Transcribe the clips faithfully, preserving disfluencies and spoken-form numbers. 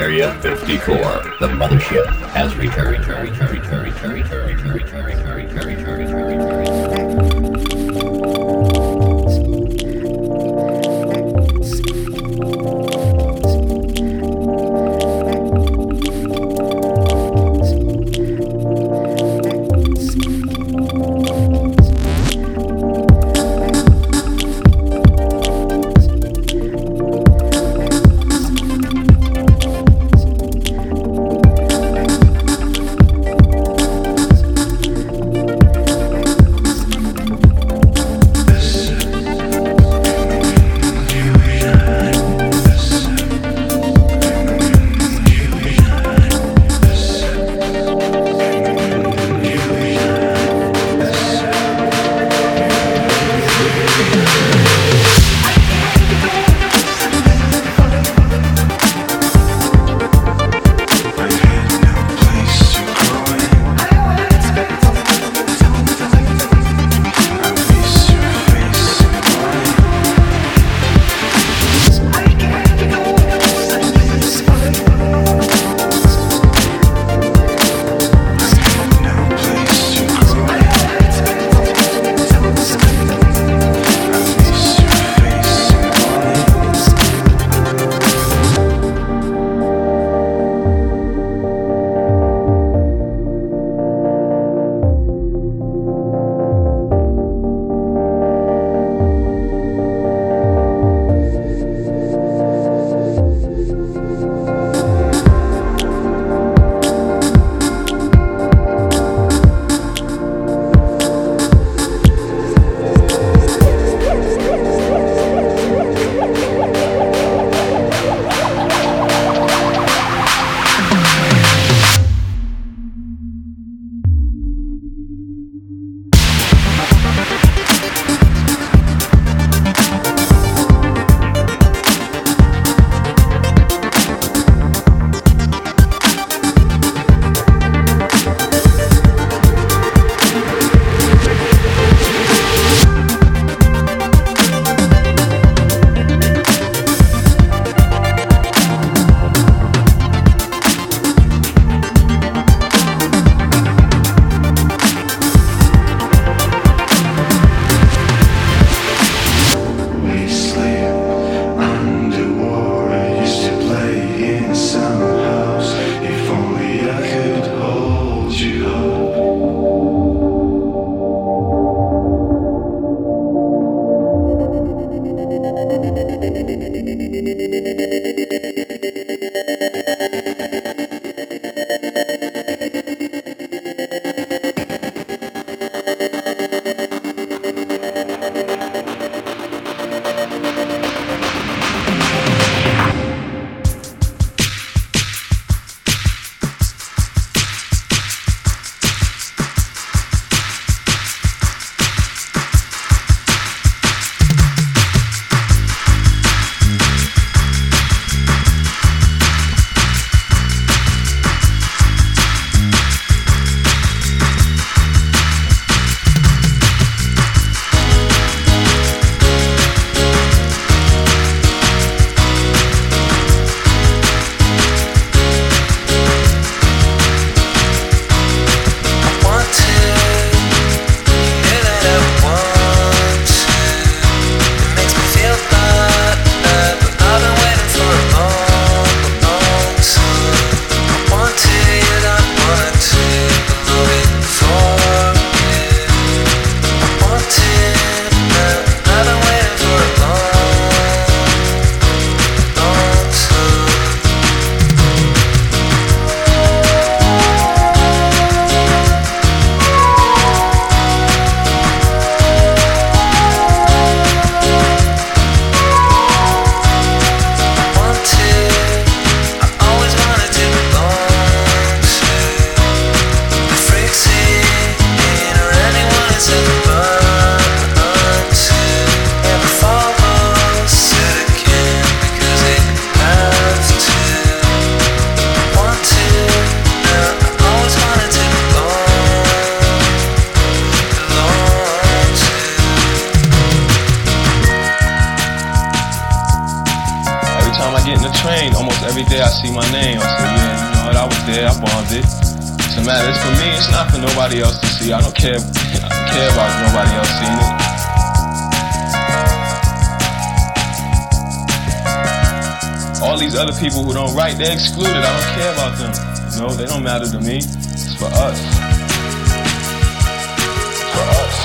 Area fifty-four, the mothership has returned. Return, return, return, return, return, return, return, return, return, return, return, return. getting the train, almost every day I see my name. I say, yeah, you know what, I was there, I bombed it. It's a matter, it's for me, it's not for nobody else to see. I don't care, I don't care about nobody else seeing it. All these other people who don't write, they're excluded. I don't care about them. You know, they don't matter to me. It's for us. It's for us.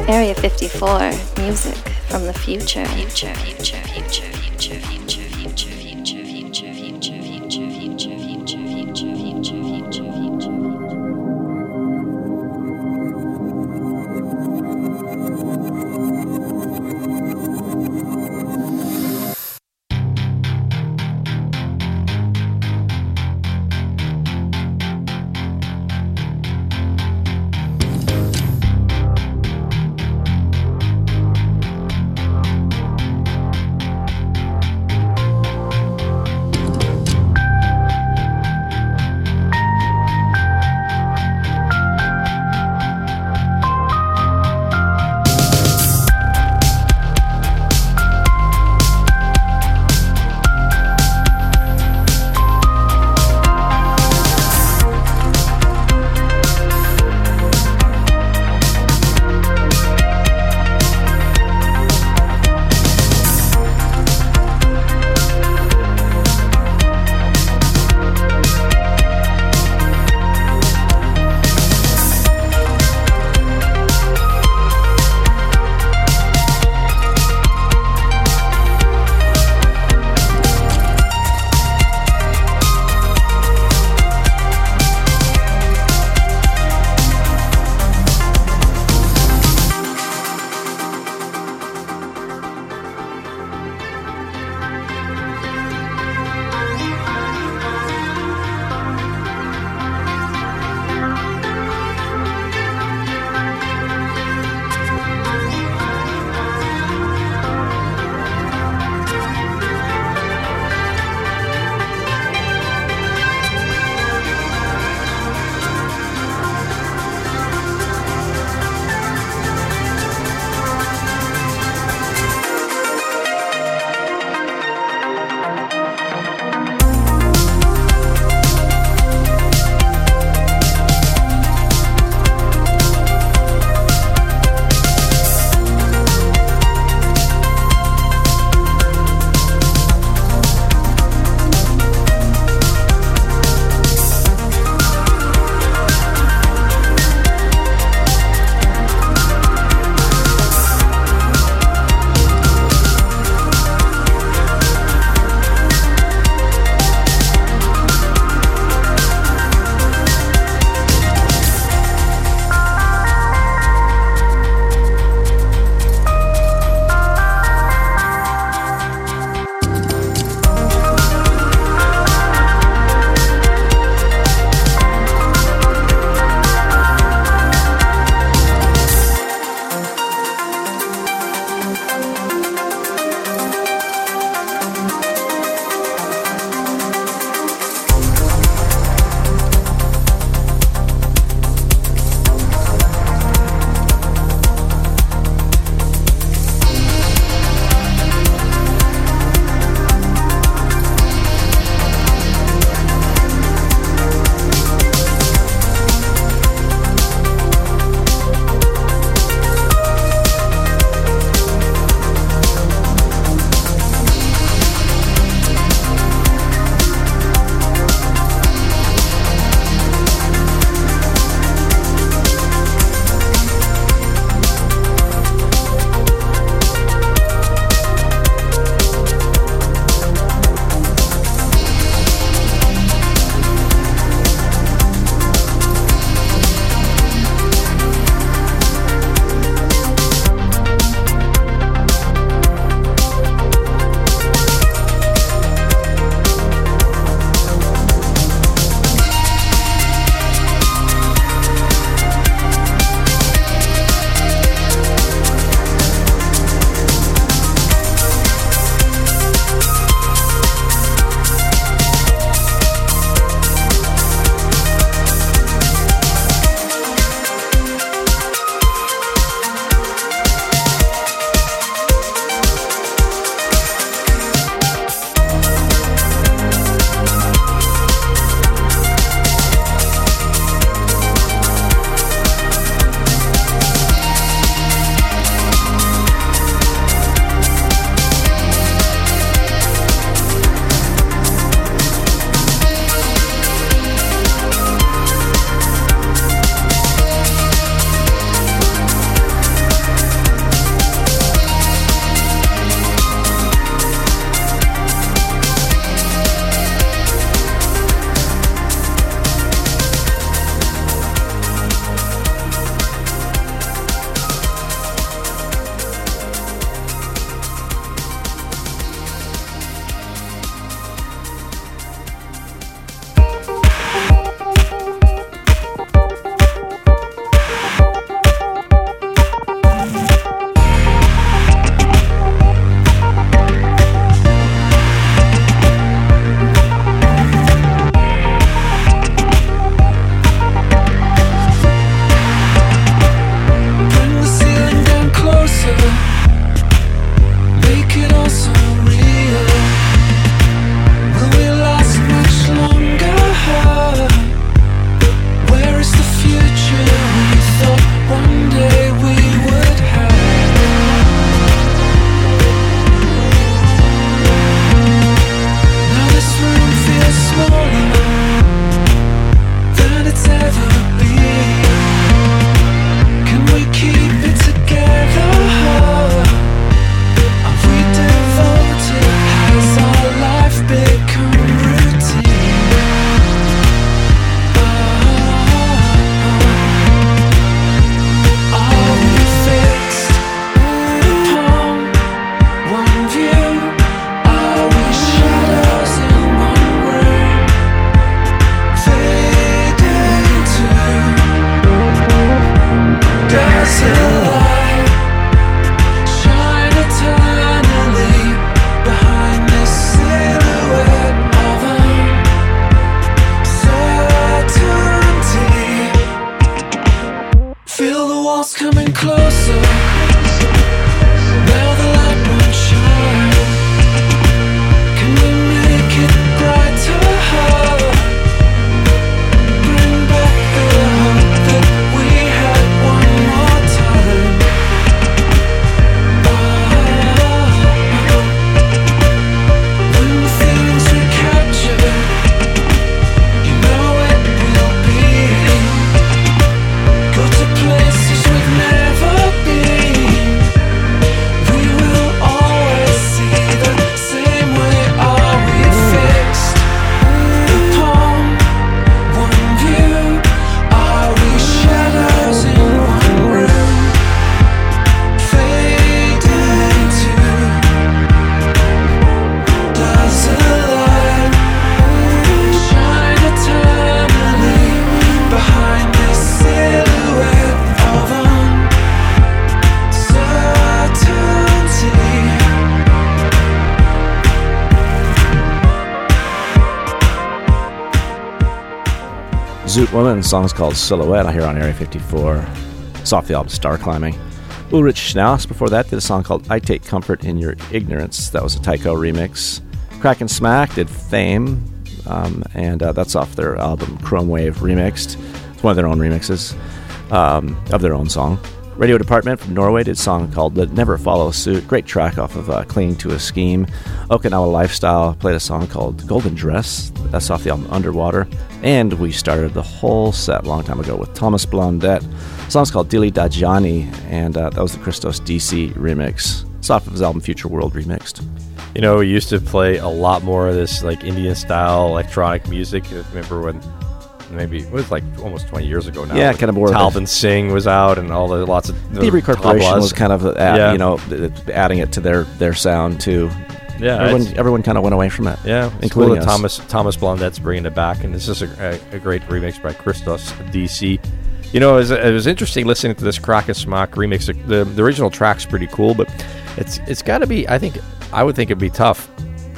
Area fifty-four, music from the future. Future, future, future, future, future, future, future, future, future, future, future, future, future, future, future, future. Zoot Woman, the song's called Silhouette, I hear on Area fifty-four. It's off the album Star Climbing. Ulrich Schnaus, before that, did a song called I Take Comfort in Your Ignorance. That was a Tycho remix. Crack and Smack did Fame, um, and uh, that's off their album Chrome Wave Remixed. It's one of their own remixes um, of their own song. Radio Department from Norway did a song called The Never Follow Suit. Great track off of uh, Clinging to a Scheme. Okinawa Lifestyle played a song called Golden Dress. That's off the album Underwater. And we started the whole set a long time ago with Thomas Blondet. The song's called Dili Dajani, and uh, that was the Christos D C remix. It's off of his album Future World Remixed. You know, we used to play a lot more of this like Indian-style electronic music. I remember when maybe it was like almost twenty years ago now. Yeah, kind of more. Talvin Singh was out, and all the lots of Thievery Corporation tablas. was kind of, uh, yeah. you know, adding it to their, their sound too. Yeah, everyone, everyone kind of went away from it. Yeah, including cool us. Thomas Thomas Blondet's bringing it back, and this is a, a, a great remix by Christos D C. You know, it was, it was interesting listening to this Crack and Smack remix. The, the original track's pretty cool, but it's it's got to be. I think I would think it'd be tough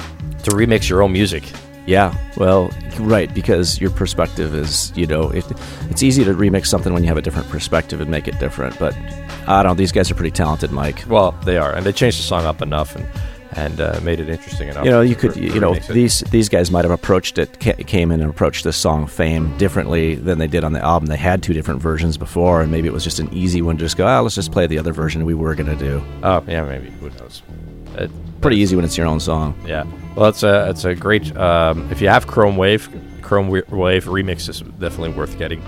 to remix your own music. Yeah, well, right, because your perspective is, you know, it, it's easy to remix something when you have a different perspective and make it different, but I don't know, these guys are pretty talented, Mike. Well, they are, and they changed the song up enough and and uh, made it interesting enough. You know, you could, for, you for know, remix it. these these guys might have approached it, ca- came in and approached this song Fame differently than they did on the album. They had two different versions before, and maybe it was just an easy one to just go, ah, let's just play the other version we were going to do. Oh, yeah, maybe, who knows. It, Pretty easy when it's your own song. Yeah. Well, it's a it's a great. Um, if you have Chrome Wave, Chrome Wave remix is definitely worth getting.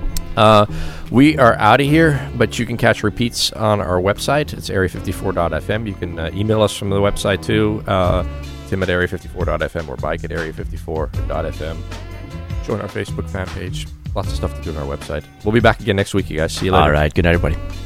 Uh, we are out of here, but you can catch repeats on our website. It's area fifty-four dot f m. You can uh, email us from the website too. Uh, Tim at area fifty-four dot f m or Mike at area fifty-four dot f m. Join our Facebook fan page. Lots of stuff to do on our website. We'll be back again next week, you guys. See you later. All right. Good night, everybody.